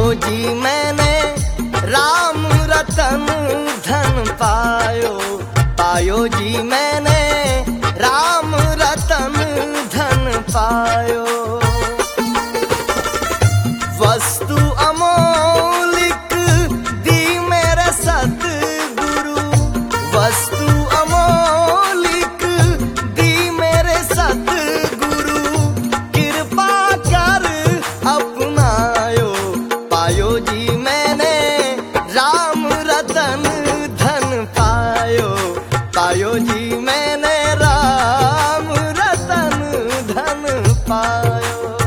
जी मैंने राम रतन धन पायो, पायो जी मैंने राम रतन धन पायो। वस्तु अमोलिक दी मेरे सतगुरु, वस्तु अमोलिक दी मेरे सतगुरु, कृपा कर अपनायो, पायो जी मैंने राम रतन धन पायो, पायो जी मैंने राम रतन धन पायो।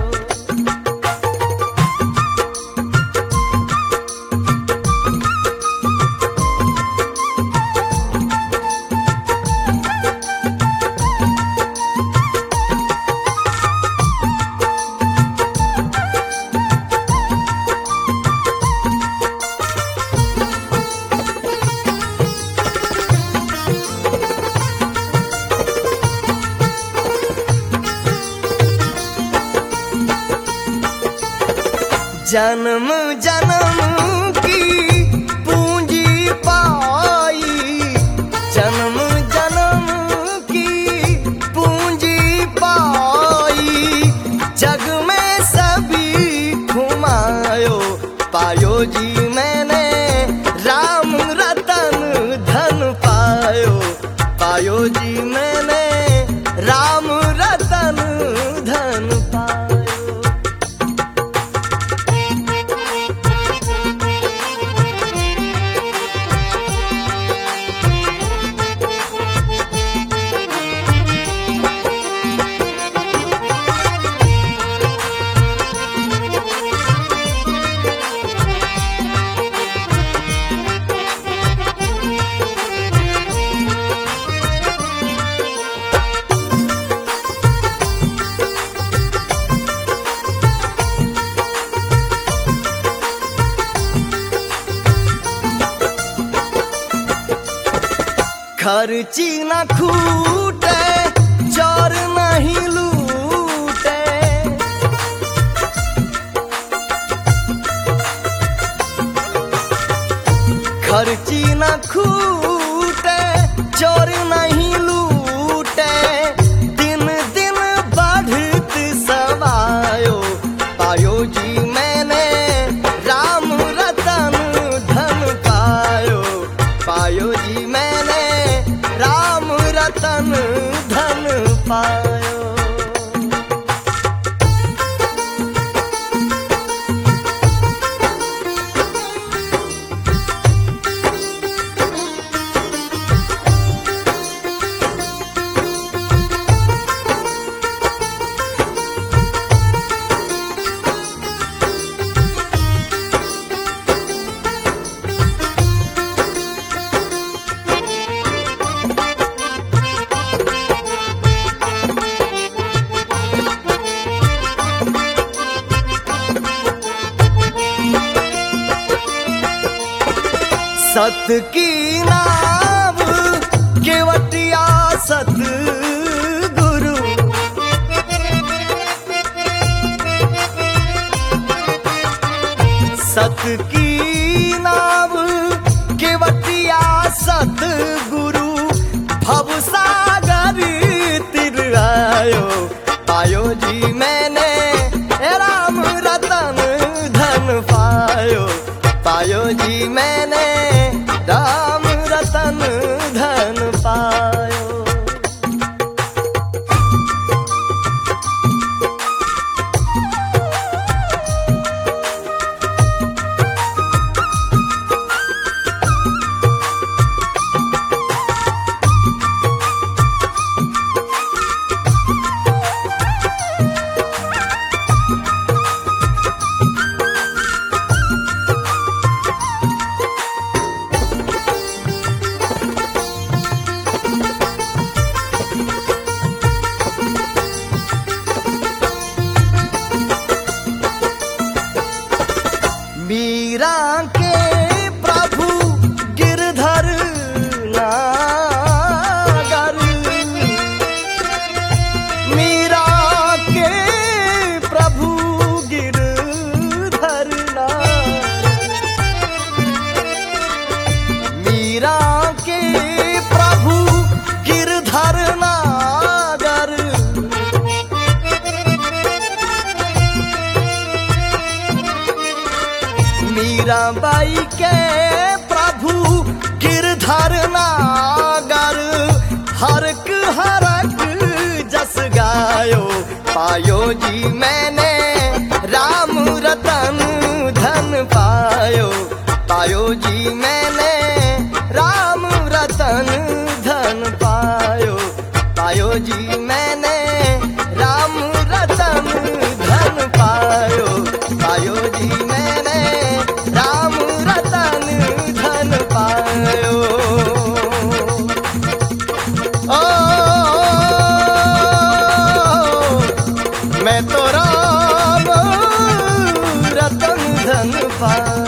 जन्म जन्म की पूंजी पाई, जन्म जन्म की पूंजी पाई, जग में सभी घुमायो, पायो जी मैंने राम रतन धन पायो, पायो जी मैंने राम रतन धन पायो। खर्ची न खूटे, चोर नहीं लूटे, खर्ची न खूटे, चोर नहीं लूटे, दिन दिन बढ़त सवायो, पायो जी मैंने राम रतन धन पायो, पायो जी मैंने राम रतन धन पायो। सत की नाव केवटिया सतगुरु, सत की नाव केवटिया सतगुरु, भवसागर तिर आयो, पायो जी मैंने राम रतन धन पायो, पायो जी मैंने राम रतन धन पायो। मीराबाई के प्रभु गिरधर नागर हरक हरक जस गायो पायो जी मैंने राम रतन धन पायो पायो जी मैंने राम रतन धन पायो पायो जी मैंने राम रतन धन पायो पायो जी मैंने राम रतन धन पायो। ओ मैं तो राम रतन धन पायो।